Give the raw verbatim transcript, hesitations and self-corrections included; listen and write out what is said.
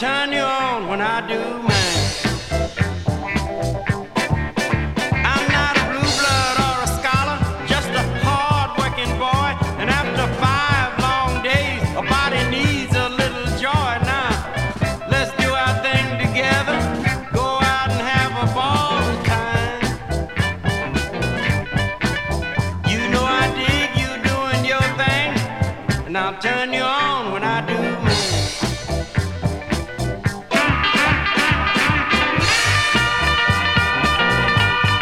turn you on when I do mine. I'm not a blue blood or a scholar, just a hard-working boy. And after five long days, a body needs a little joy. Now, let's do our thing together, go out and have a ball time. You know I dig you doing your thing, and I'll turn you on